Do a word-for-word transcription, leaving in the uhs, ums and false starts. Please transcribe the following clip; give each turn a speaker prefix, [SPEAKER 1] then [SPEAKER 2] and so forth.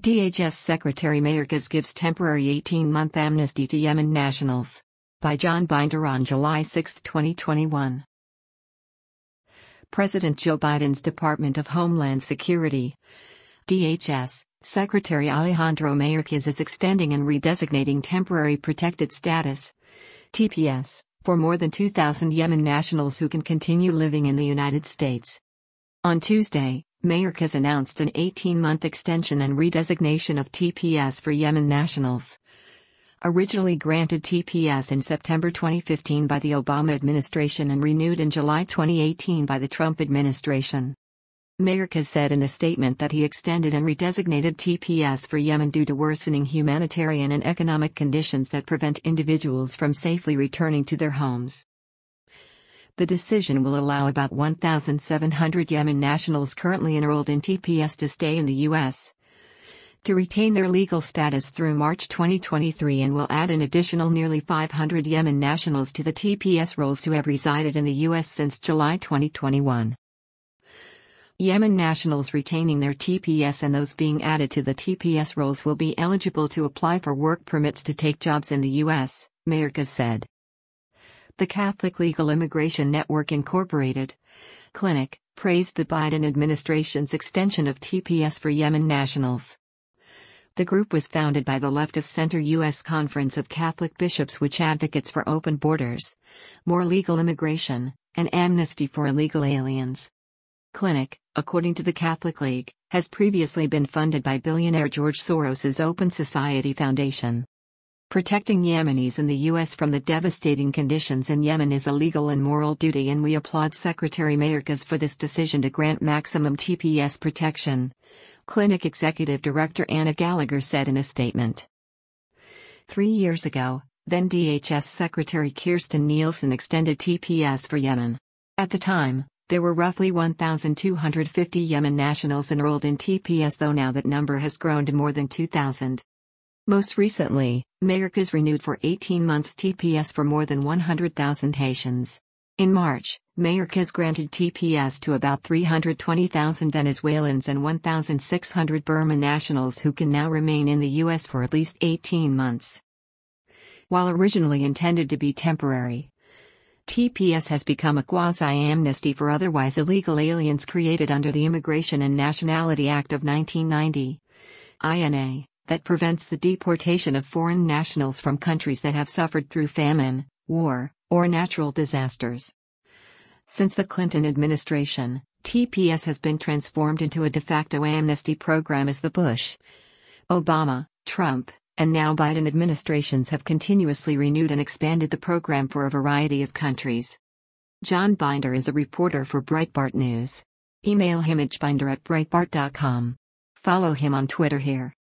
[SPEAKER 1] D H S Secretary Mayorkas gives temporary eighteen-month amnesty to Yemen nationals. By John Binder on July sixth, twenty twenty-one. President Joe Biden's Department of Homeland Security, D H S, Secretary Alejandro Mayorkas is extending and redesignating temporary protected status, T P S, for more than two thousand Yemen nationals who can continue living in the United States. On Tuesday, Mayorkas announced an eighteen-month extension and redesignation of T P S for Yemen nationals. Originally granted T P S in September twenty fifteen by the Obama administration and renewed in July twenty eighteen by the Trump administration. Mayorkas said in a statement that he extended and redesignated T P S for Yemen due to worsening humanitarian and economic conditions that prevent individuals from safely returning to their homes. The decision will allow about one thousand seven hundred Yemen nationals currently enrolled in T P S to stay in the U S to retain their legal status through March twenty twenty-three and will add an additional nearly five hundred Yemen nationals to the T P S rolls who have resided in the U S since July twenty twenty-one. Yemen nationals retaining their T P S and those being added to the T P S rolls will be eligible to apply for work permits to take jobs in the U S, Mayorkas said. The Catholic Legal Immigration Network Incorporated, Clinic, praised the Biden administration's extension of T P S for Yemen nationals. The group was founded by the left-of-center U S Conference of Catholic Bishops, which advocates for open borders, more legal immigration, and amnesty for illegal aliens. Clinic, according to the Catholic League, has previously been funded by billionaire George Soros's Open Society Foundation. Protecting Yemenis in the U S from the devastating conditions in Yemen is a legal and moral duty, and we applaud Secretary Mayorkas for this decision to grant maximum T P S protection, Clinic Executive Director Anna Gallagher said in a statement. Three years ago, then D H S Secretary Kirstjen Nielsen extended T P S for Yemen. At the time, there were roughly one thousand two hundred fifty Yemen nationals enrolled in T P S, though now that number has grown to more than two thousand. Most recently, Mayorkas renewed for eighteen months T P S for more than one hundred thousand Haitians. In March, Mayorkas granted T P S to about three hundred twenty thousand Venezuelans and one thousand six hundred Burma nationals who can now remain in the U S for at least eighteen months. While originally intended to be temporary, T P S has become a quasi-amnesty for otherwise illegal aliens created under the Immigration and Nationality Act of nineteen ninety, I N A, that prevents the deportation of foreign nationals from countries that have suffered through famine, war, or natural disasters. Since the Clinton administration, T P S has been transformed into a de facto amnesty program as the Bush, Obama, Trump, and now Biden administrations have continuously renewed and expanded the program for a variety of countries. John Binder is a reporter for Breitbart News. Email him at binder at breitbart dot com. Follow him on Twitter here.